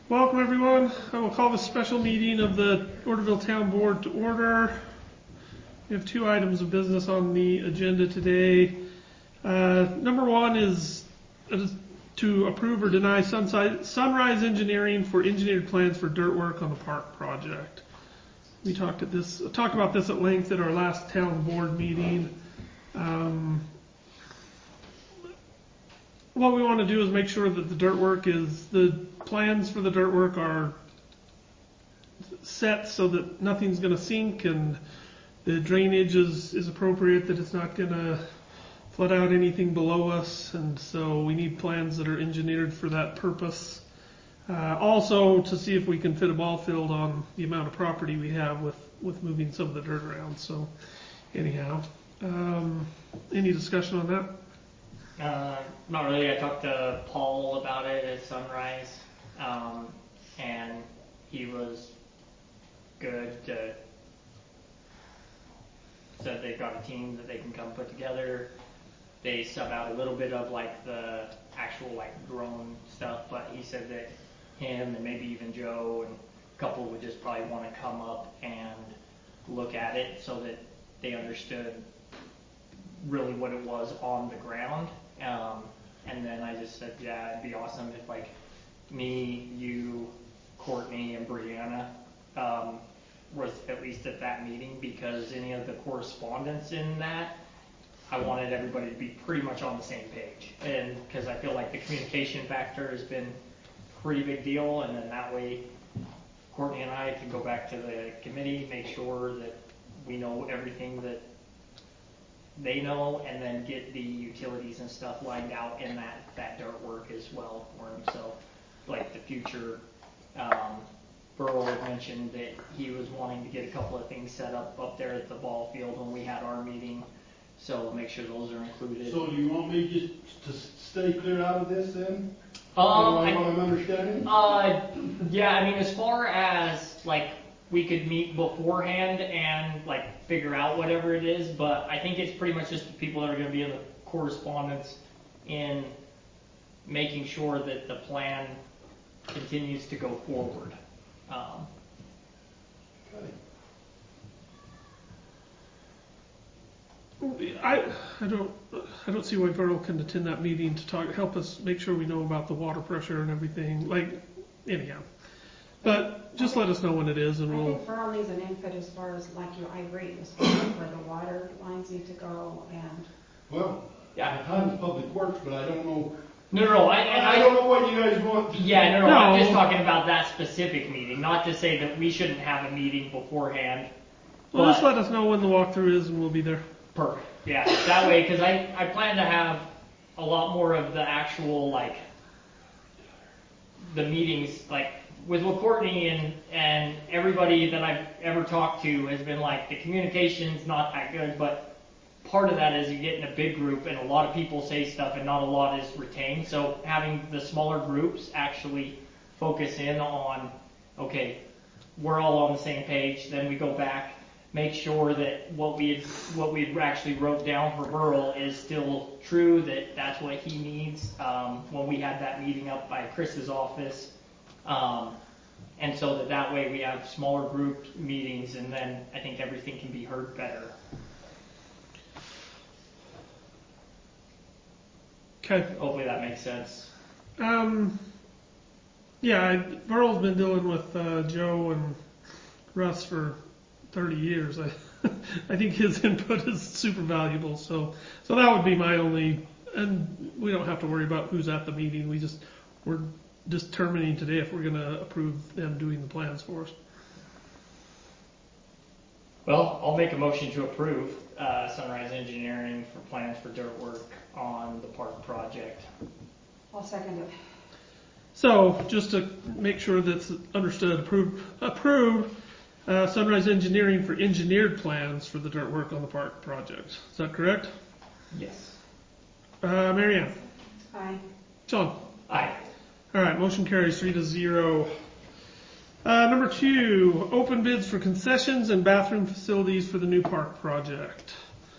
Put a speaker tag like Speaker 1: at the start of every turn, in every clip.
Speaker 1: Welcome everyone. I will call the special meeting of the Orderville Town Board to order. We have two items of business on the agenda today. Number one is to approve or deny Sunrise Engineering for engineered plans for dirt work on the park project. We talked about this at length at our last town board meeting. What we want to do is make sure that the plans for the dirt work are set so that nothing's going to sink and the drainage is appropriate, that it's not going to flood out anything below us, and so we need plans that are engineered for that purpose. Also to see if we can fit a ball field on the amount of property we have with moving some of the dirt around. So anyhow, any discussion on that?
Speaker 2: Not really. I talked to Paul about it at Sunrise, and he was good. Said they've got a team that they can come put together. They sub out a little bit of like the actual drone stuff, but he said that him and maybe even Joe and a couple would just probably want to come up and look at it so that they understood really what it was on the ground. And then I just said, yeah, it'd be awesome if me, you, Courtney, and Brianna was at least at that meeting, because any of the correspondence in that, I wanted everybody to be pretty much on the same page. And because I feel like the communication factor has been a pretty big deal, and then that way Courtney and I can go back to the committee, make sure that we know everything that they know, and then get the utilities and stuff lined out in that dirt work as well for him. So like the future, Burl had mentioned that he was wanting to get a couple of things set up there at the ball field when we had our meeting, so make sure those are included.
Speaker 3: So do you want me just to stay clear out of this then? What I'm understanding?
Speaker 2: Yeah, I mean, as far as we could meet beforehand and figure out whatever it is, but I think it's pretty much just the people that are going to be in the correspondence in making sure that the plan continues to go forward.
Speaker 1: I don't see why Burl can attend that meeting to help us make sure we know about the water pressure and everything. Anyhow. But just let us know when it is, and
Speaker 4: I think Burl needs an input as far as I agree, as far as where the water lines need to go, and
Speaker 3: at times public works, but I don't know.
Speaker 2: No.
Speaker 3: I don't know what you guys want.
Speaker 2: Yeah, no. I'm just talking about that specific meeting. Not to say that we shouldn't have a meeting beforehand.
Speaker 1: Well, just let us know when the walkthrough is, and we'll be there.
Speaker 2: Perfect. Yeah, that way, because I plan to have a lot more of the actual the meetings with Courtney and everybody that I've ever talked to has been the communication's not that good, but part of that is you get in a big group and a lot of people say stuff and not a lot is retained. So having the smaller groups actually focus in on, okay, we're all on the same page, then we go back, make sure that what we actually wrote down for Burl is still true, that's what he needs. When we had that meeting up by Chris's office, and so that way we have smaller group meetings, and then I think everything can be heard better.
Speaker 1: Okay.
Speaker 2: Hopefully that makes sense.
Speaker 1: Yeah, Burl's been dealing with Joe and Russ for 30 years. I think his input is super valuable. So that would be my only, and we don't have to worry about who's at the meeting. We're determining today if we're going to approve them doing the plans for us.
Speaker 2: Well, I'll make a motion to approve Sunrise Engineering for plans for dirt work on the park project.
Speaker 4: I'll second it.
Speaker 1: So just to make sure that's understood, approve Sunrise Engineering for engineered plans for the dirt work on the park project. Is that correct?
Speaker 2: Yes.
Speaker 1: Marianne?
Speaker 4: Aye.
Speaker 1: John?
Speaker 2: Aye.
Speaker 1: All right, motion carries 3-0. Number 2, open bids for concessions and bathroom facilities for the new park project.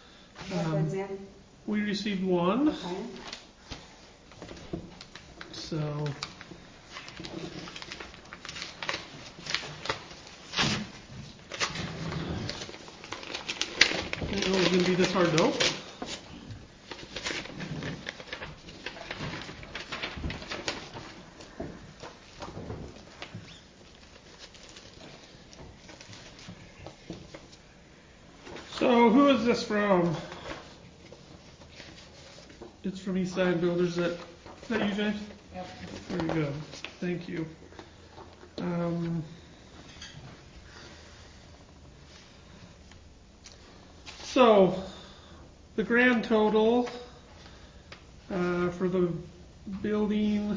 Speaker 1: We received one.
Speaker 4: Okay.
Speaker 1: So So who is this from? It's from East Side Builders. Is that you, James?
Speaker 5: Yep.
Speaker 1: Very good. Thank you. So the grand total for the building,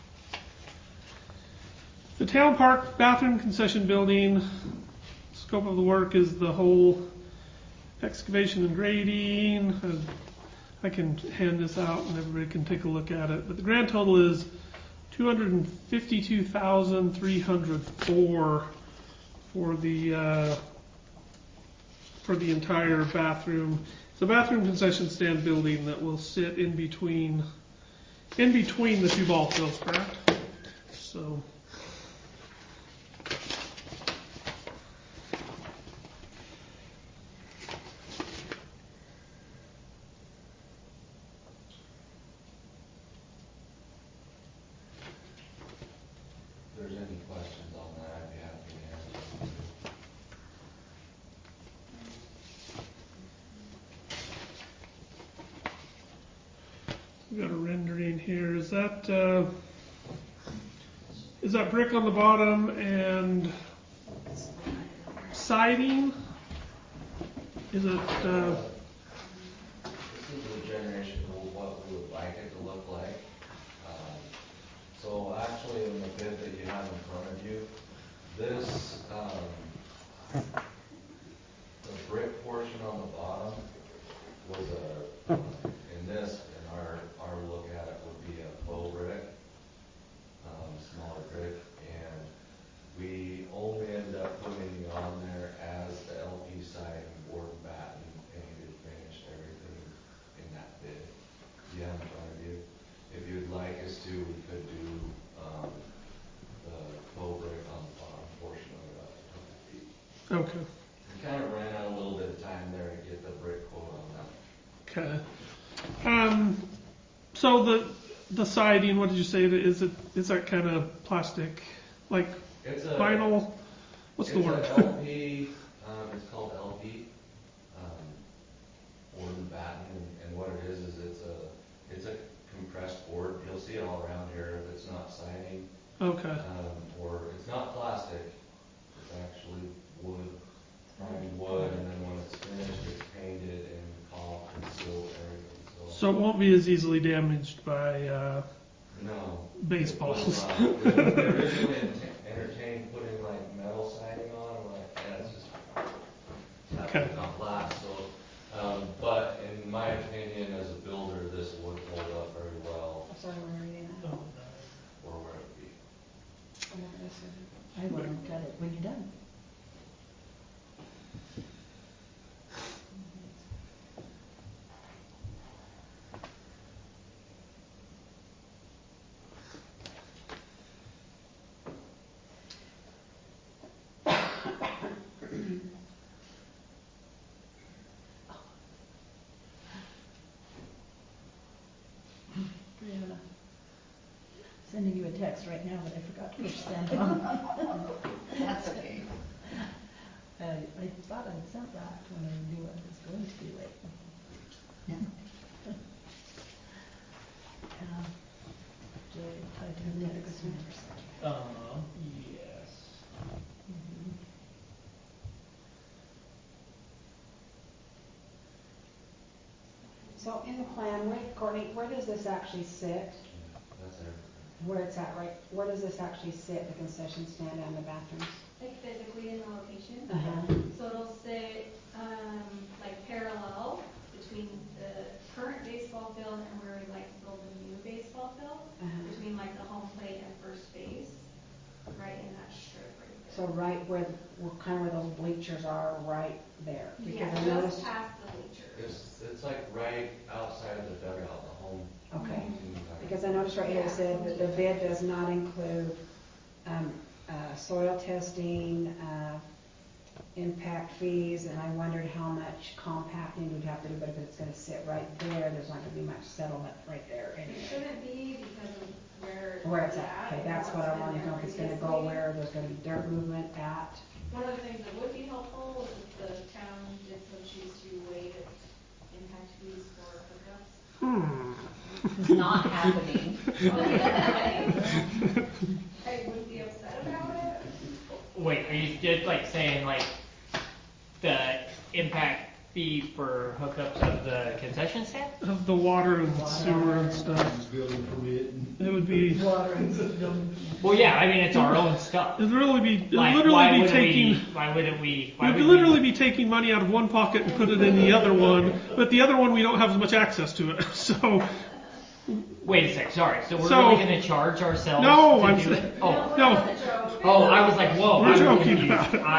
Speaker 1: the town park bathroom concession building, scope of the work is the whole excavation and grading. I can hand this out and everybody can take a look at it. But the grand total is $252,304 for the entire bathroom. It's a bathroom concession stand building that will sit in between the two ball fields, correct? So.
Speaker 6: If there's any questions on that, I'd be happy to answer them.
Speaker 1: We got a rendering here. Is that brick on the bottom and siding? Is it?
Speaker 6: This is the generation of what we would like it to look like. So actually, in the bid that you have in front of you, this the brick portion on the bottom was in our look at it would be a faux brick, smaller brick, and we only ended up putting it on there as the LP siding, board and batten, painted, finished, everything in that bid. You have in front of you. If you'd like us to, we could do the faux brick on the bottom portion of it up to 20 feet.
Speaker 1: Okay.
Speaker 6: We kind of ran out a little bit of time there to get the brick quote on that.
Speaker 1: Okay. So the siding, what did you say? Is that kind of plastic, like
Speaker 6: It's
Speaker 1: vinyl? What's the word?
Speaker 6: It's a LP. It's called LP. Board and batten, and what it is it's a compressed board. You'll see it all around here. If it's not siding,
Speaker 1: Okay.
Speaker 6: or it's not plastic. It's actually wood, primed wood, and then when it's finished, it's painted and caulked and sealed and everything.
Speaker 1: So it won't be as easily damaged by
Speaker 6: no
Speaker 1: baseballs.
Speaker 6: We originally entertained putting like metal siding on, and like it's just
Speaker 1: Okay.
Speaker 6: not last. So, but in my opinion, as a builder, this would hold up very well.
Speaker 4: I'm sorry, we're reading that.
Speaker 6: Or where it would be.
Speaker 5: I will look at it when you're done. Brianna, sending you a text right now, but I forgot to push send on.
Speaker 7: That's okay.
Speaker 5: I thought I'd sent that when I knew I was going to be late.
Speaker 7: Yeah.
Speaker 5: Jay, I did text and never sent.
Speaker 2: Yes.
Speaker 5: Mhm.
Speaker 4: So in the plan, Courtney, where does this actually sit?
Speaker 6: Yeah, that's everything.
Speaker 4: Where it's at, right? Where does this actually sit, the concession stand and the bathrooms?
Speaker 8: Like physically in the location.
Speaker 4: Uh-huh.
Speaker 8: So it'll sit like parallel between the current baseball field and where we'd like to build a new baseball field, between like the home plate and first base, right in that strip right there.
Speaker 4: So right where kind of where those bleachers are, right there.
Speaker 8: Yeah,
Speaker 4: Because I
Speaker 8: just
Speaker 4: noticed.
Speaker 8: past the bleachers.
Speaker 6: It's like right outside the dugout, the home.
Speaker 4: Okay.
Speaker 6: team dugout.
Speaker 4: Because I noticed right here it said that the bid does not include soil testing, impact fees, and I wondered how much compacting we'd have to do, but if it's going to sit right there, there's not going to be much settlement right there
Speaker 8: It
Speaker 4: anyway.
Speaker 8: shouldn't be because of where
Speaker 4: Where it's at. Okay, that's what I wanted to know, if it's going to go where there's going to be dirt movement at.
Speaker 8: One of the things that would be helpful is if the town did so choose to waive impact fees for hookups.
Speaker 7: It's not happening.
Speaker 8: I wouldn't be upset about it.
Speaker 2: Wait, are you just like saying like the impact fee for hookups of the concession stand?
Speaker 1: Of the water and sewer and stuff.
Speaker 3: Building permit.
Speaker 1: It would be.
Speaker 5: Water and building.
Speaker 2: Well, yeah, I mean it's our own stuff.
Speaker 1: It'd really be. It'd
Speaker 2: Like,
Speaker 1: literally be taking.
Speaker 2: Why wouldn't we?
Speaker 1: It would literally be taking money out of one pocket and put it in the other one, but the other one we don't have as much access to it. So.
Speaker 2: Wait a sec. Sorry. So we're
Speaker 1: So-
Speaker 2: really going to charge ourselves?
Speaker 1: No,
Speaker 2: to
Speaker 1: I'm
Speaker 2: do
Speaker 1: saying.
Speaker 2: it? Oh.
Speaker 1: No.
Speaker 2: Oh, I was like, whoa.
Speaker 1: We're
Speaker 2: I'm
Speaker 1: joking
Speaker 2: confused.
Speaker 1: about it.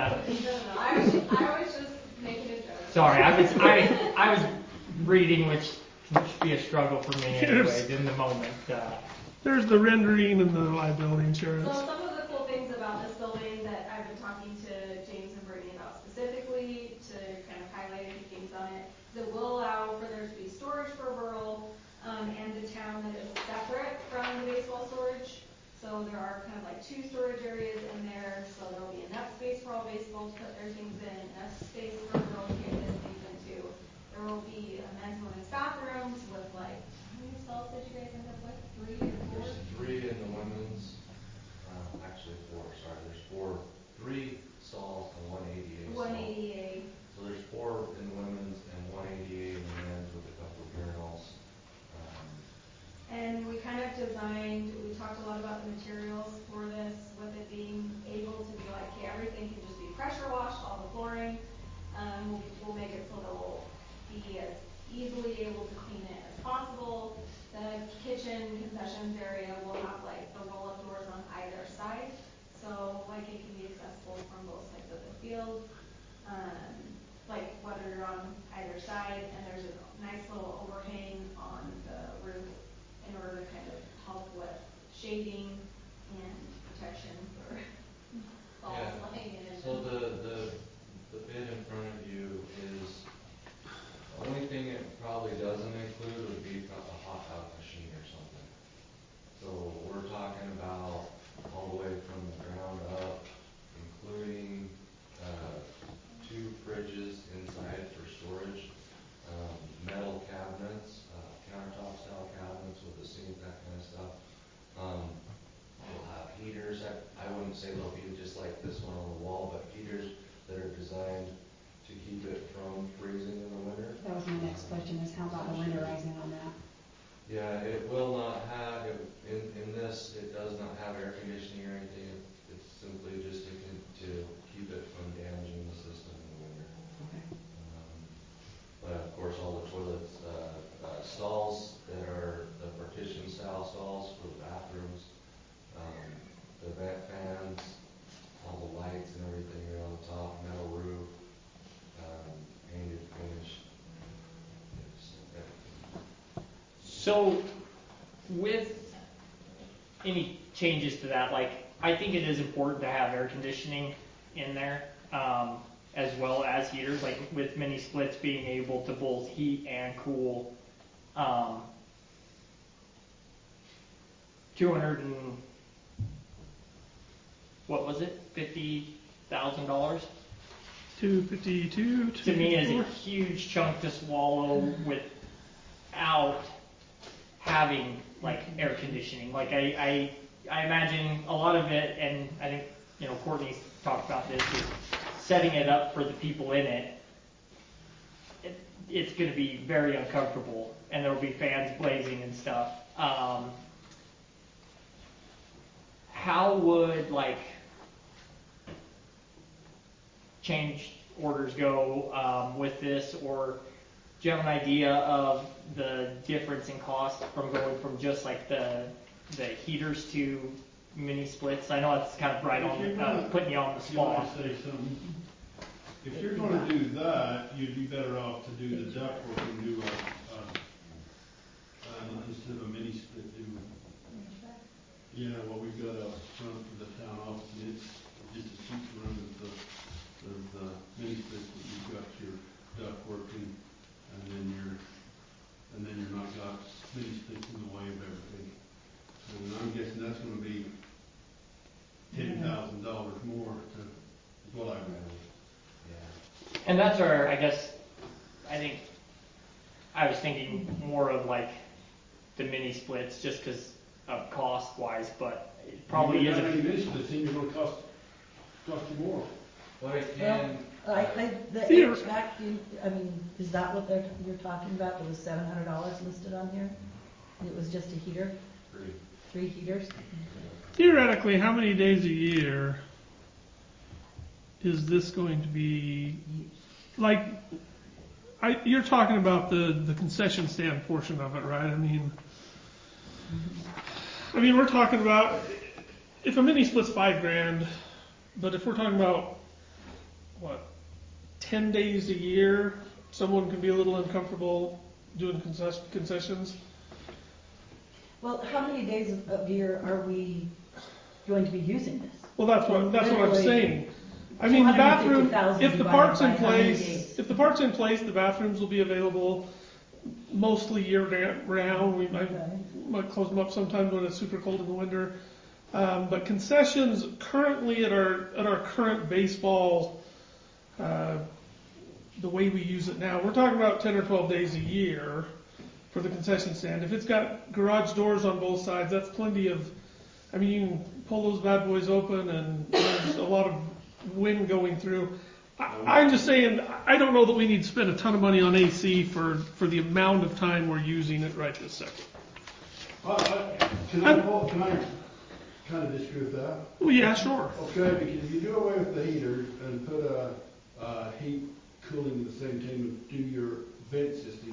Speaker 8: I was just making a joke.
Speaker 2: Sorry, I was reading, which can be a struggle for me anyways in the moment.
Speaker 1: There's the rendering and the liability insurance.
Speaker 8: So some of the cool things about this building that I've been talking to James and Brittany about specifically to kind of highlight a few things on it, is it will allow for there to be storage for rural and the town that is separate from the baseball storage. So there are kind of like 2 storage areas in there, so there will be enough space for all baseball to put their things in, enough space for girls to get their things into. There will be a men's and women's bathrooms with like, how many stalls did you guys end up with? 3 or 4?
Speaker 6: There's 3 in the women's, actually 4, sorry, there's 3 stalls and 1 ADA stall.
Speaker 8: 1 ADA.
Speaker 6: So there's 4 in the women's and 1 ADA in the men's with a couple of urinals.
Speaker 8: And we kind of designed, we talked a lot about the materials for this, with it being able to be like, okay, everything can just be pressure washed, all the flooring. We'll make it so that we'll be as easily able to clean it as possible. The kitchen concessions area will have like the roll-up doors on either side. So like it can be accessible from both sides of the field. Like whether you're on either side, and there's a nice little overhang on the roof in order to kind of help with shading and protection for balls laying in.
Speaker 6: So the bid in front of you is, the only thing it probably doesn't include would be a hot dog machine or something. So we're talking about all the way from the ground up, including 2 fridges inside for storage, metal cabinets, countertop style cabinets with a sink, that kind of stuff. We'll have heaters. I wouldn't say they'll be just like this one on the wall, but heaters that are designed to keep it from freezing in the winter.
Speaker 4: That was my next question, is how about the winterizing on that?
Speaker 6: Yeah, it will not have, in this, it does not have air conditioning or anything. It's simply just to keep it from damaging the system in the winter.
Speaker 4: Okay.
Speaker 6: But of course, all the toilets, stalls that are the partition style stalls for the bathrooms, the vent fans, all the lights and everything are on the top, metal roof, painted, finished.
Speaker 2: So, with any changes to that, like I think it is important to have air conditioning in there, as well as heaters. Like with mini splits being able to both heat and cool. 200 and what was it? $50,000.
Speaker 1: 252.
Speaker 2: To me, is a huge chunk to swallow without having like air conditioning. Like I imagine a lot of it, and I think Courtney's talked about this, is setting it up for the people in it. It's going to be very uncomfortable, and there will be fans blazing and stuff. How would like change orders go with this, or do you have an idea of the difference in cost from going from just like the heaters to mini splits? I know it's kind of right on putting you on the spot.
Speaker 3: Say something. If you're going to do that, you'd be better off to do the ductwork and do instead of a mini split, what we've got out front of the town office, and it's just a sheet run of the mini splits that you've got your ductwork and then you're not got mini splits in the way of everything. And I'm guessing that's going to be $10,000 more to
Speaker 2: And that's where I guess I was thinking more of like the mini splits just because of cost wise, but it probably
Speaker 3: If you
Speaker 2: isn't.
Speaker 3: got any mini splits, then you're gonna cost you more.
Speaker 6: But it
Speaker 5: Well,
Speaker 6: can,
Speaker 5: the
Speaker 1: Here.
Speaker 5: HVAC, I mean, is that what you're talking about? There was $700 listed on here? It was just a heater, 3 heaters?
Speaker 1: Theoretically, how many days a year is this going to be, like, you're talking about the concession stand portion of it, right? I mean, we're talking about, if a mini split's $5,000, but if we're talking about, 10 days a year, someone can be a little uncomfortable doing concessions.
Speaker 5: Well, how many days of year are we going to be using this?
Speaker 1: Well, that's what I'm
Speaker 5: Literally,
Speaker 1: saying. I mean, the bathroom,
Speaker 5: 250,000
Speaker 1: if the park's in
Speaker 5: divided by how many
Speaker 1: place,
Speaker 5: days?
Speaker 1: if the park's in place, the bathrooms will be available mostly year round. We might close them up sometimes when it's super cold in the winter. But concessions currently at our current baseball, the way we use it now, we're talking about 10 or 12 days a year for the concession stand. If it's got garage doors on both sides, that's plenty of, you can pull those bad boys open and there's a lot of wind going through. I'm just saying, I don't know that we need to spend a ton of money on AC for the amount of time we're using it right this second.
Speaker 3: Can I kind of disagree with that?
Speaker 1: Well, yeah, sure.
Speaker 3: Okay, because if you do away with the heater and put a heat cooling in the same thing and do your vent system,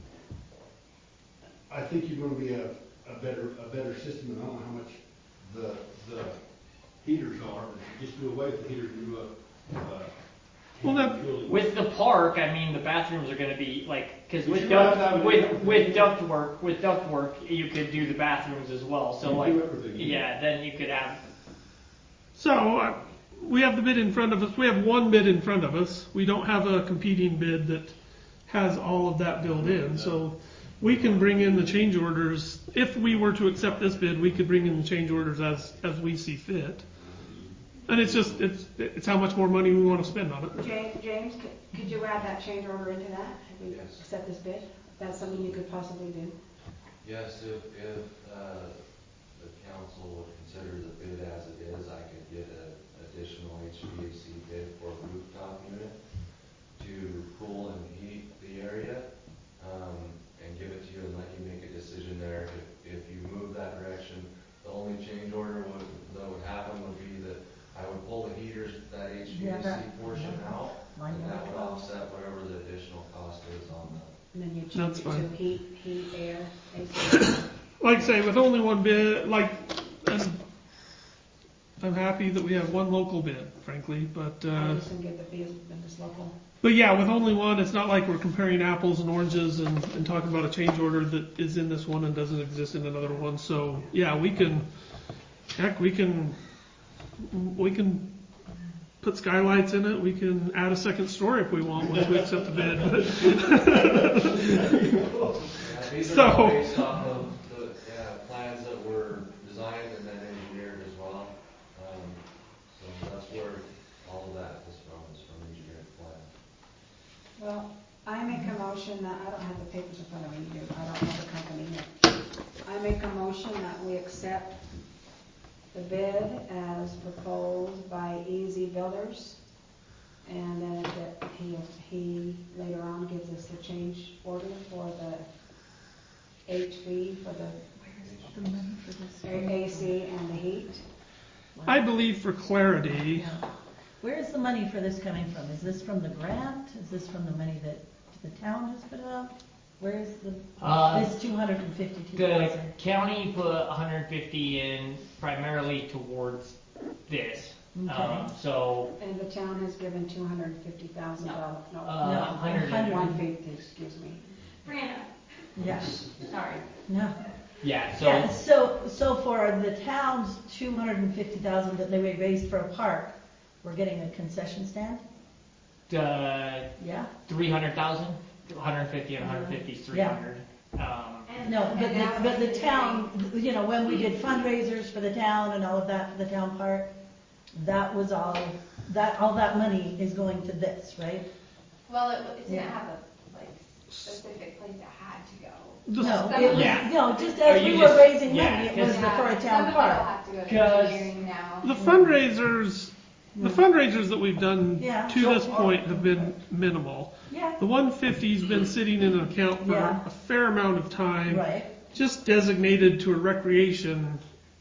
Speaker 3: I think you're going to be a better system, and I don't know how much the heaters are. If you just do away with the heater and do
Speaker 1: Well, that-
Speaker 3: cooling.
Speaker 2: With the park, the bathrooms are going to be like, because
Speaker 3: But
Speaker 2: with
Speaker 3: you have to have it
Speaker 2: with ductwork, you could do the bathrooms as well. So
Speaker 3: You
Speaker 2: like,
Speaker 3: do everything.
Speaker 2: yeah, then you could have.
Speaker 1: So we have the bid in front of us. We have one bid in front of us. We don't have a competing bid that has all of that built in. So we can bring in the change orders. If we were to accept this bid, we could bring in the change orders as we see fit. And it's how much more money we want to spend on it.
Speaker 4: James, could you add that change order into that? Have we
Speaker 6: Yes.
Speaker 4: accept this bid? That's something you could possibly do.
Speaker 6: yes, if the council would consider the bid as it is, I could get an additional HVAC bid for a rooftop unit to cool and heat the area, and give it to you and let you make a decision there. If you move that direction, the only change order that would happen would be that I would pull the heaters, that HVAC portion out, and that would offset whatever the additional cost is on the.
Speaker 4: And then you
Speaker 1: That's
Speaker 4: change it
Speaker 1: fine.
Speaker 4: to heat, air, AC.
Speaker 1: Like I say, with only one bid, I'm happy that we have one local bid, frankly, but
Speaker 4: I'm just gonna get the fees in this local.
Speaker 1: but yeah, with only one, it's not like we're comparing apples and oranges and talking about a change order that is in this one and doesn't exist in another one. So yeah, we can put skylights in it. We can add a second story if we want once we accept the bid.
Speaker 6: Yeah, these
Speaker 1: So-
Speaker 6: are all based off of the plans that were designed and then engineered as well. So that's where all of that is from engineered plans.
Speaker 4: Well, I make a motion that, I don't have the papers in front of me, you do. I don't have the company here. I make a motion that we accept the bid as proposed by Easy Builders, and then that he later on gives us the change order for the HV, for
Speaker 5: The money for this.
Speaker 4: the AC and the heat.
Speaker 1: I believe for clarity,
Speaker 5: Yeah. Where is the money for this coming from? Is this from the grant? Is this from the money that the town just put up? Where is this
Speaker 2: The
Speaker 5: 252,000?
Speaker 2: county put 150 in primarily towards this.
Speaker 5: Okay.
Speaker 2: So
Speaker 4: And the town has given $250,000, no,
Speaker 5: No,
Speaker 4: 150, excuse me.
Speaker 8: Brianna,
Speaker 5: Yeah,
Speaker 8: sorry.
Speaker 5: no.
Speaker 2: yeah,
Speaker 5: Yeah,
Speaker 2: so
Speaker 5: so for the town's 250,000 that they raised for a park, we're getting a concession stand? Yeah?
Speaker 2: 300,000, 150 and 150 is 300.
Speaker 5: No, but the town, when we did fundraisers for the town and all of that for the town park, that was all that money is going to this, right?
Speaker 8: Well, it didn't have a, like, specific place it had to go.
Speaker 1: Just-
Speaker 5: No,
Speaker 8: Some
Speaker 5: it
Speaker 8: of
Speaker 5: was,
Speaker 2: Yeah.
Speaker 5: no, just
Speaker 2: Or
Speaker 5: as
Speaker 2: you
Speaker 5: we were
Speaker 2: just-
Speaker 5: raising
Speaker 2: yeah,
Speaker 5: money, it was
Speaker 2: because-
Speaker 5: for a
Speaker 8: Some
Speaker 5: town
Speaker 8: of it'll
Speaker 5: park.
Speaker 8: have to go to
Speaker 2: 'Cause
Speaker 8: engineering now.
Speaker 1: The fundraisers that we've done
Speaker 5: Yeah.
Speaker 1: to this point have been minimal.
Speaker 5: Yeah,
Speaker 1: The 150's been sitting in an account for
Speaker 5: Yeah.
Speaker 1: a fair amount of time,
Speaker 5: right.
Speaker 1: just designated to a recreation.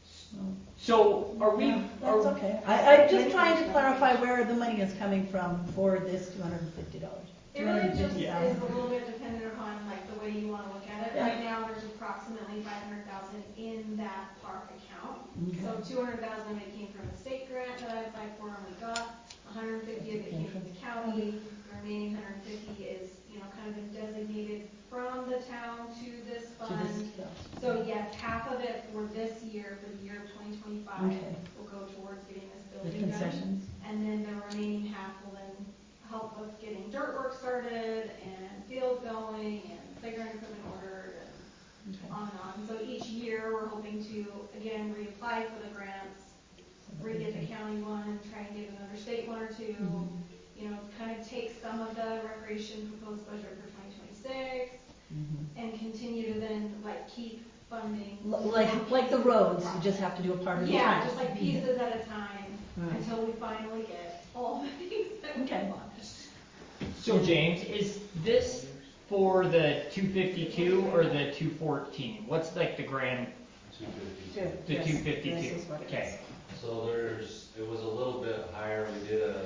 Speaker 2: So are we,
Speaker 5: Yeah, that's okay. I'm just trying to clarify where the money is coming from for this $250.
Speaker 8: It really just is
Speaker 5: $250,000.
Speaker 8: a little bit dependent upon like the way you want to look at it.
Speaker 5: Yeah.
Speaker 8: Right now, there's approximately 500,000 in that park account.
Speaker 5: Okay.
Speaker 8: So 200,000 of it came from a state grant that I applied for and we got. 150 of it came from the county. The remaining 150 is, kind of been designated from the town to this
Speaker 5: To
Speaker 8: fund.
Speaker 5: this, yeah.
Speaker 8: So yes, half of it for this year, for the year of 2025,
Speaker 5: Okay.
Speaker 8: will go towards getting this
Speaker 5: The
Speaker 8: building done.
Speaker 5: concessions.
Speaker 8: And then the remaining half will then help with getting dirt work started and field going and playground equipment ordered and
Speaker 5: Okay.
Speaker 8: on and on. So each year, we're hoping to, again, reapply for the grants, re-get the county one, try and get another state one or two. Kind of take some of the recreation proposed budget for 2026 and continue to then keep funding.
Speaker 5: Like the roads, you just have to do a part of the
Speaker 8: Yeah,
Speaker 5: time.
Speaker 8: just like pieces at a time
Speaker 5: Right.
Speaker 8: until we finally get all the things that we
Speaker 5: Okay.
Speaker 8: want.
Speaker 2: so James, is this for the 252 or the 214? What's like the grand,
Speaker 6: 250.
Speaker 2: the
Speaker 4: Yes,
Speaker 2: 252?
Speaker 4: This is what it
Speaker 2: Okay.
Speaker 4: is.
Speaker 6: So it was a little bit higher, we did a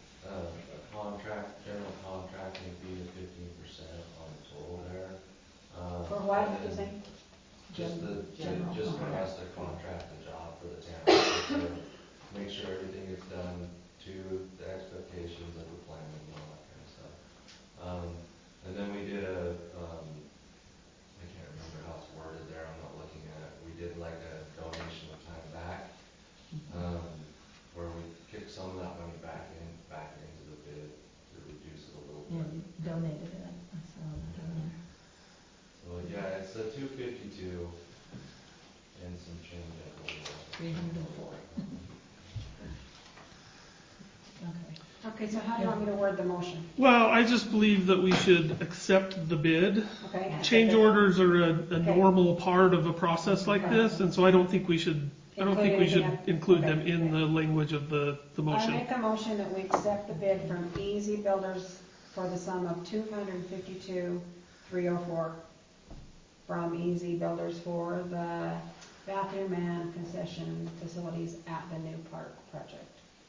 Speaker 6: general contracting fee of 15% on the total there.
Speaker 4: For what,
Speaker 6: and
Speaker 4: you
Speaker 6: then
Speaker 4: think?
Speaker 6: Just for us to contract the job for the town, to make sure everything gets done to the expectations of the plan and all that kind of stuff. And then we did I can't remember how it's worded there, I'm not looking at it, we did like a donation of time back, where we kicked some of that money back into the bid to reduce it a little
Speaker 5: Yeah,
Speaker 6: bit.
Speaker 5: you donated it, I saw that on there.
Speaker 6: So yeah, it's a 252 and some change, I believe.
Speaker 5: 304. Okay.
Speaker 4: Okay, so how do you want me to word the motion?
Speaker 1: Well, I just believe that we should accept the bid.
Speaker 4: Okay.
Speaker 1: Change orders are a
Speaker 4: Okay.
Speaker 1: normal part of a process like this, and so I don't think we should include them in the language of the
Speaker 4: I
Speaker 1: motion.
Speaker 4: make a motion that we accept the bid from Easy Builders for the sum of $252,304 from Easy Builders for the bathroom and concession facilities at the new park project.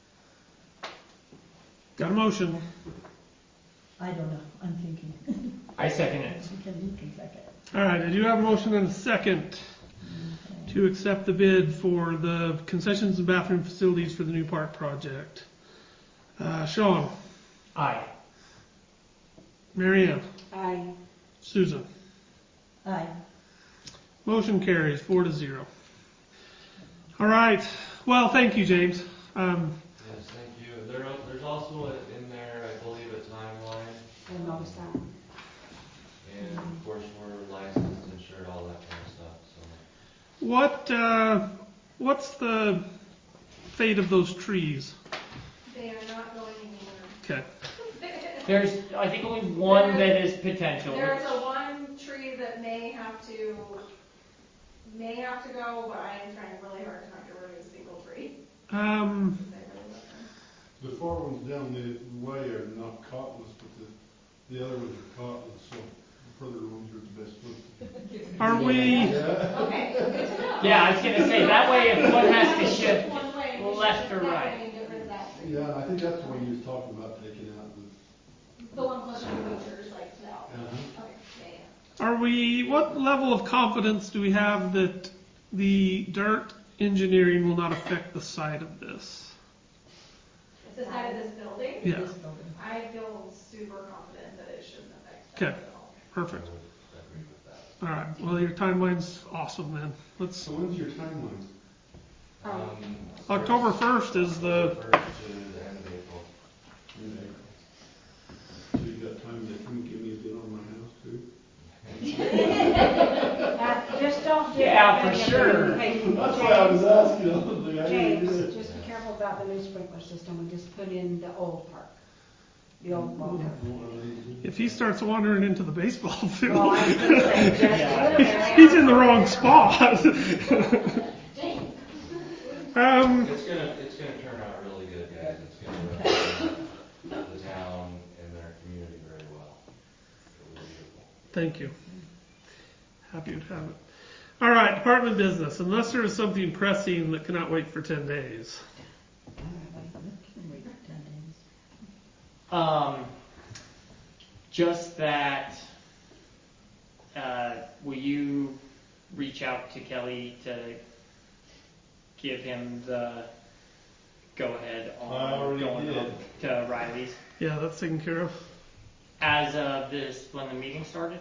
Speaker 1: Got a motion?
Speaker 5: I don't know, I'm thinking.
Speaker 2: I second it.
Speaker 5: You can second.
Speaker 1: All right, I do have a motion and a second to accept the bid for the concessions and bathroom facilities for the new park project. Sean,
Speaker 2: Aye.
Speaker 1: Marianne,
Speaker 4: Aye.
Speaker 1: Susan.
Speaker 5: Aye.
Speaker 1: Motion carries 4-0. All right. Well, thank you, James.
Speaker 6: Yes, thank you. There's also in there, I believe, a timeline.
Speaker 4: I noticed that one.
Speaker 6: And of course, we're licensed, insured, all that kind of stuff, so.
Speaker 1: What's the fate of those trees?
Speaker 8: They are not going anywhere.
Speaker 1: Okay.
Speaker 2: There's, I think, only one that is potential.
Speaker 8: There's a one tree that may have to go, but I am trying really hard to not get rid of a single tree. They really love them.
Speaker 3: The far ones down the way are not cottonless, but the other ones are cottonless, so the further ones are the best ones.
Speaker 1: Are we?
Speaker 3: Yeah.
Speaker 8: Okay, good to know.
Speaker 2: Yeah, I was gonna say, that way if one has to shift
Speaker 8: One way, we should
Speaker 2: left or
Speaker 8: shift that
Speaker 2: right.
Speaker 8: way and get rid of that tree.
Speaker 3: Yeah, I think that's the one you was talking about taking out.
Speaker 8: The one plus the bleachers, like, no.
Speaker 3: Uh-huh.
Speaker 8: Okay, yeah.
Speaker 1: What level of confidence do we have that the dirt engineering will not affect the side of this?
Speaker 8: The side of this building?
Speaker 1: Yeah.
Speaker 5: This building.
Speaker 8: I feel super confident that it shouldn't affect
Speaker 1: Okay.
Speaker 8: that at all.
Speaker 1: Perfect.
Speaker 6: I would agree with that.
Speaker 1: All right. Well, your timeline's awesome then.
Speaker 3: So when's your timeline?
Speaker 1: October 1st is the.
Speaker 6: October 1st to the end of April.
Speaker 3: So you got time to come give me a bid on my house too?
Speaker 4: Just don't do
Speaker 2: Yeah,
Speaker 4: that.
Speaker 2: for sure.
Speaker 4: Hey,
Speaker 3: That's why I was asking. I was like, I didn't
Speaker 4: James,
Speaker 3: do it.
Speaker 4: just be careful about the new sprinkler system. We just put in the old park. the old ball field.
Speaker 1: If he starts wandering into the baseball field,
Speaker 4: Well, I was gonna say, just put 'em there.
Speaker 1: he's in the wrong spot.
Speaker 6: It's gonna turn out really good, guys. It's gonna represent the town and their community very well. It was beautiful.
Speaker 1: Thank you. Happy to have it. All right, department business. Unless there is something pressing that cannot wait for 10 days.
Speaker 2: Just that, will you reach out to Kelly to give him the go-ahead
Speaker 3: I
Speaker 2: on
Speaker 3: already
Speaker 2: going
Speaker 3: did.
Speaker 2: up to Riley's?
Speaker 1: Yeah, that's taken care of.
Speaker 2: As of when the meeting started?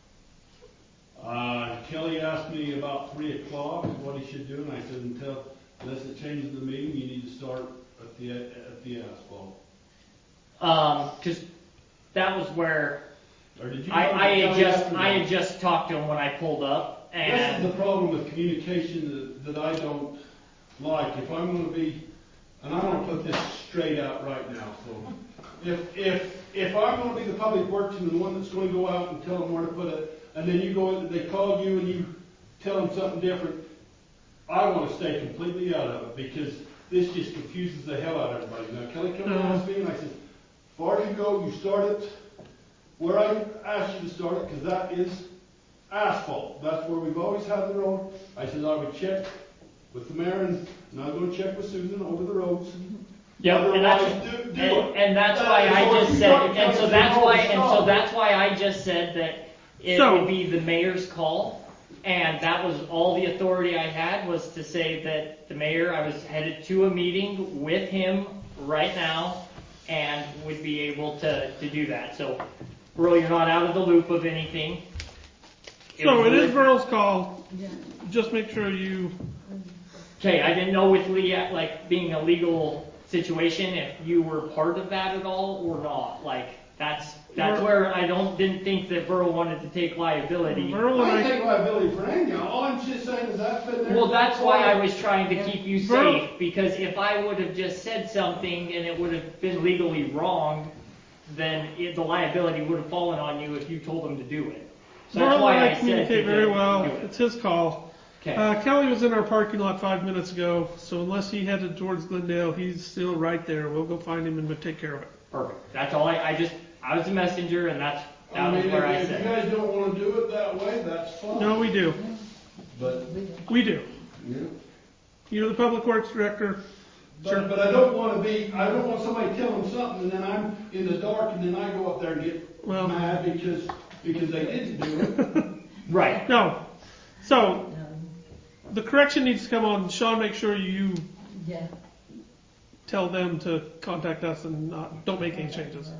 Speaker 3: Kelly asked me about 3 o'clock what he should do, and I said, unless it changes the meeting, you need to start at the asphalt.
Speaker 2: Because that was where
Speaker 3: Or did you?
Speaker 2: I
Speaker 3: Kelly
Speaker 2: had
Speaker 3: after
Speaker 2: just talked to him when I pulled up,
Speaker 3: This is
Speaker 2: and
Speaker 3: the problem with communication that I don't like. If I'm going to be, and I'm going to put this straight out right now. So, if I'm going to be the public works and the one that's going to go out and tell them where to put it, and then you go, they call you and you tell them something different, I want to stay completely out of it because this just confuses the hell out of everybody. Now, Kelly came and asked me, and I said, as far as you go, you start it where I asked you to start it, because that is asphalt. That's where we've always had the road. I said I would check with the mayor, and I'm going to check with Susan over the roads.
Speaker 2: yeah, and that's
Speaker 3: Otherwise, do it.
Speaker 2: and that's why I
Speaker 3: So if
Speaker 2: just
Speaker 3: you
Speaker 2: said,
Speaker 3: start
Speaker 2: and so
Speaker 3: telling
Speaker 2: that's
Speaker 3: people
Speaker 2: why,
Speaker 3: to
Speaker 2: and so
Speaker 3: stop.
Speaker 2: that's why I just said that it
Speaker 1: So-
Speaker 2: would be the mayor's call, and that was all the authority I had was to say that the mayor, I was headed to a meeting with him right now, and would be able to do that. So, Earl, you're not out of the loop of anything.
Speaker 1: So it is
Speaker 2: would-
Speaker 1: Burl's call.
Speaker 5: Yeah.
Speaker 1: Just make sure you.
Speaker 2: Okay, I didn't know with Leah, like, being a legal situation, if you were part of that at all or not. Like, that's where I didn't think that Burl wanted to take liability.
Speaker 1: Burl and
Speaker 3: I
Speaker 1: I.
Speaker 3: take liability for anything. All I'm just saying is that's been there.
Speaker 2: Well, that's why I was trying to keep you
Speaker 1: Burl-
Speaker 2: safe, because if I would have just said something and it would have been legally wrong, then the liability would have fallen on you if you told them to do it. So that's
Speaker 1: Burl
Speaker 2: why
Speaker 1: and I
Speaker 2: I said
Speaker 1: communicate
Speaker 2: to
Speaker 1: very
Speaker 2: do
Speaker 1: well.
Speaker 2: it.
Speaker 1: It's his call.
Speaker 2: Okay.
Speaker 1: Kelly was in our parking lot 5 minutes ago, so unless he headed towards Glendale, he's still right there. We'll go find him and we'll take care of it.
Speaker 2: Perfect. That's all I was the messenger, and that was where I
Speaker 3: if you
Speaker 2: said.
Speaker 3: guys don't want to do it that way, that's fine.
Speaker 1: No, we do.
Speaker 3: But,
Speaker 1: We do.
Speaker 3: yeah.
Speaker 1: You're the public works director. Sure.
Speaker 3: But I don't want somebody telling them something and then I'm in the dark and then I go up there and get mad because they didn't do it.
Speaker 2: Right.
Speaker 1: No. So the correction needs to come on. Sean, make sure you
Speaker 5: Yeah.
Speaker 1: tell them to contact us and don't make any changes.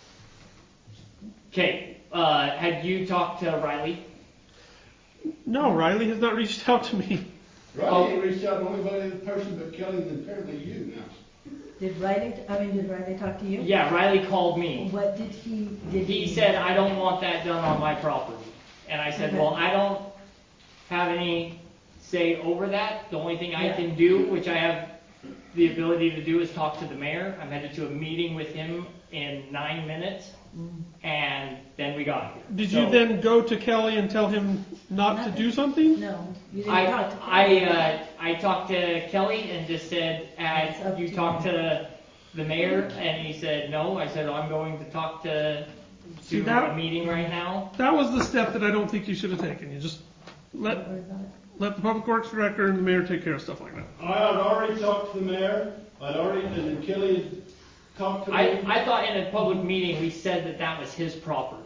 Speaker 2: Okay. Had you talked to Riley?
Speaker 1: No, Riley has not reached out to me.
Speaker 3: Riley ain't reached out to anybody person but Kelly and apparently you now.
Speaker 5: Did Riley talk to you?
Speaker 2: Yeah, Riley called me.
Speaker 5: What did he?
Speaker 2: He said, I don't want that done on my property. And I said,
Speaker 5: Okay.
Speaker 2: well, I don't have any say over that. The only thing I
Speaker 5: Yeah.
Speaker 2: can do, which I have the ability to do, is talk to the mayor. I'm headed to a meeting with him in 9 minutes, and then we got here.
Speaker 1: Did
Speaker 2: So
Speaker 1: you then go to Kelly and tell him not to do something?
Speaker 5: No, you didn't talk to Kelly.
Speaker 2: I talked to Kelly and just said,
Speaker 5: It's up
Speaker 2: you
Speaker 5: to
Speaker 2: talked
Speaker 5: you.
Speaker 2: to the mayor? And he said, no. I said, I'm going to talk to
Speaker 1: See, that-
Speaker 2: a meeting right now.
Speaker 1: That was the step that I don't think you should have taken. You just let
Speaker 5: Don't worry about it.
Speaker 1: the public works director and the mayor take care of stuff like that.
Speaker 3: I had already talked to the mayor. And then Kelly had talked to me.
Speaker 2: I thought in a public meeting we said that was his property.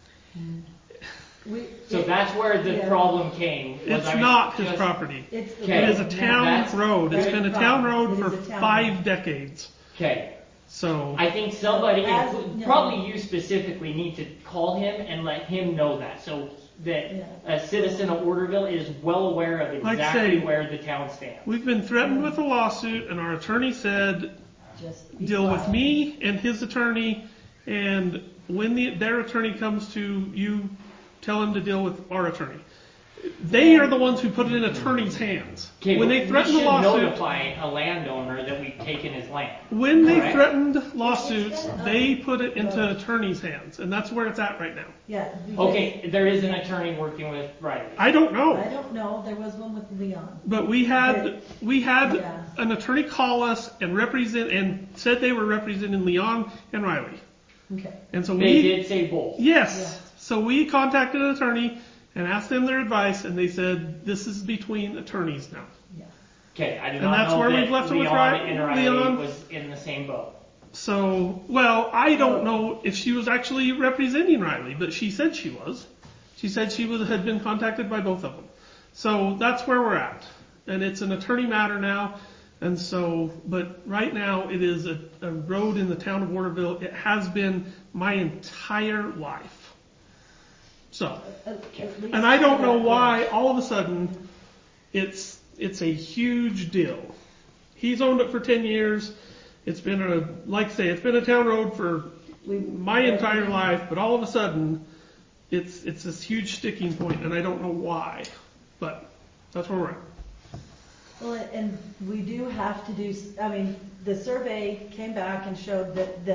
Speaker 2: So that's where the
Speaker 5: yeah.
Speaker 2: problem came. was
Speaker 1: It's
Speaker 2: I was
Speaker 1: not his
Speaker 2: just-
Speaker 1: property.
Speaker 5: It's the
Speaker 2: Okay.
Speaker 1: It is a
Speaker 5: road.
Speaker 1: town
Speaker 2: That's-
Speaker 1: road. It's
Speaker 5: that's
Speaker 1: been a
Speaker 5: the
Speaker 1: town
Speaker 5: problem.
Speaker 1: road
Speaker 5: It
Speaker 1: for
Speaker 5: is a town
Speaker 1: 5
Speaker 5: road.
Speaker 1: decades.
Speaker 2: Okay.
Speaker 1: So
Speaker 2: I think somebody,
Speaker 5: As- no.
Speaker 2: probably you specifically, need to call him and let him know that, so that
Speaker 5: Yeah.
Speaker 2: a citizen of Orderville is well aware of
Speaker 1: Like
Speaker 2: exactly
Speaker 1: say-
Speaker 2: where the town stands.
Speaker 1: we've been threatened with a lawsuit, and our attorney said
Speaker 5: Just be
Speaker 1: deal with
Speaker 5: quiet.
Speaker 1: me and his attorney, and when their attorney comes to you, tell him to deal with our attorney. they are the ones who put it in attorney's hands.
Speaker 2: Okay,
Speaker 1: When
Speaker 2: but
Speaker 1: they threatened
Speaker 2: we
Speaker 1: the
Speaker 2: should
Speaker 1: lawsuit,
Speaker 2: notify a landowner that we've taken his land.
Speaker 1: when they
Speaker 2: Correct.
Speaker 1: threatened lawsuits, they put it into attorney's hands, and that's where it's at right now.
Speaker 5: Yeah. because-
Speaker 2: Okay, there is an attorney working with Riley.
Speaker 1: I don't know.
Speaker 5: I don't know, there was one with Leon.
Speaker 1: But we had
Speaker 5: Yeah.
Speaker 1: an attorney call us and said they were representing Leon and Riley.
Speaker 5: Okay.
Speaker 1: And so
Speaker 2: They did say both.
Speaker 1: yes.
Speaker 5: Yeah.
Speaker 1: So we contacted an attorney and asked them their advice, and they said this is between attorneys now.
Speaker 5: Yeah.
Speaker 2: Okay, I did
Speaker 1: And
Speaker 2: not
Speaker 1: that's
Speaker 2: know
Speaker 1: where
Speaker 2: that
Speaker 1: we've left it with
Speaker 2: Leon and Riley
Speaker 1: Leon.
Speaker 2: was in the same boat.
Speaker 1: So, well, I don't know if she was actually representing Riley, but she said she was. She said had been contacted by both of them. So that's where we're at. And it's an attorney matter now. And so, but right now it is a road in the town of Waterville. It has been my entire life. So, and I don't know why all of a sudden it's a huge deal. He's owned it for 10 years. It's been it's been a town road for my entire life, but all of a sudden it's this huge sticking point, and I don't know why, but that's where we're at.
Speaker 5: Well, and we do have to do, the survey came back and showed that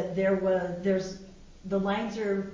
Speaker 5: the lines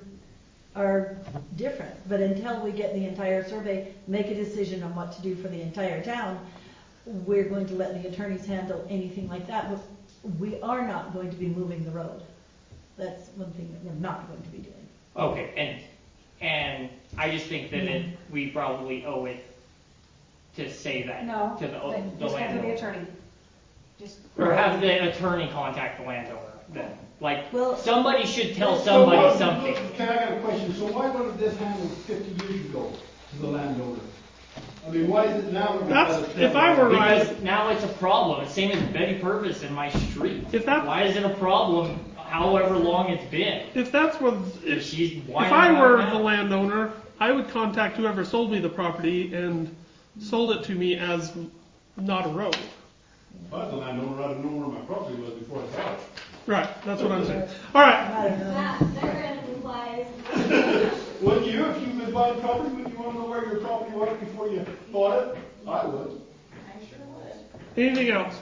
Speaker 5: are different, but until we get the entire survey, make a decision on what to do for the entire town, we're going to let the attorneys handle anything like that, but we are not going to be moving the road. That's one thing that we're not going to be doing.
Speaker 2: Okay, and I just think that we probably owe it to say that
Speaker 4: No,
Speaker 2: to the
Speaker 4: just have to the
Speaker 2: landowner.
Speaker 4: attorney. Just.
Speaker 2: Or have the attorney contact the landowner then. Like,
Speaker 5: Well-
Speaker 2: somebody should tell
Speaker 9: So
Speaker 2: somebody
Speaker 9: why-
Speaker 2: something.
Speaker 9: Can I got a question? So why wasn't this handled 50 years ago to the landowner? I mean, why is it now?
Speaker 1: If I were Riley,
Speaker 2: Because now it's a problem. It's same as Betty Purvis in my street.
Speaker 1: Why
Speaker 2: is it a problem however long it's been?
Speaker 1: if that's what,
Speaker 2: If
Speaker 1: I were the landowner, I would contact whoever sold me the property and sold it to me as not a road.
Speaker 3: If I was the landowner, I'd have known where my property was before I bought it.
Speaker 1: Right, that's what I'm saying. All right,
Speaker 5: I don't know.
Speaker 8: Therein implies.
Speaker 3: Wouldn't you, if you've been buying property, wouldn't you want to know where your property was before you bought it? I would.
Speaker 8: I sure would.
Speaker 1: anything else?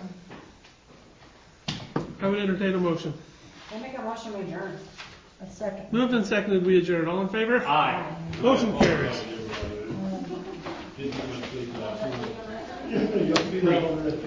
Speaker 1: I would entertain a motion.
Speaker 4: I make a motion to adjourn.
Speaker 5: A second.
Speaker 1: Moved and seconded, we adjourn. All in favor?
Speaker 2: Aye.
Speaker 1: Motion carries.
Speaker 3: Didn't get much sleep last night. You'll be there over there.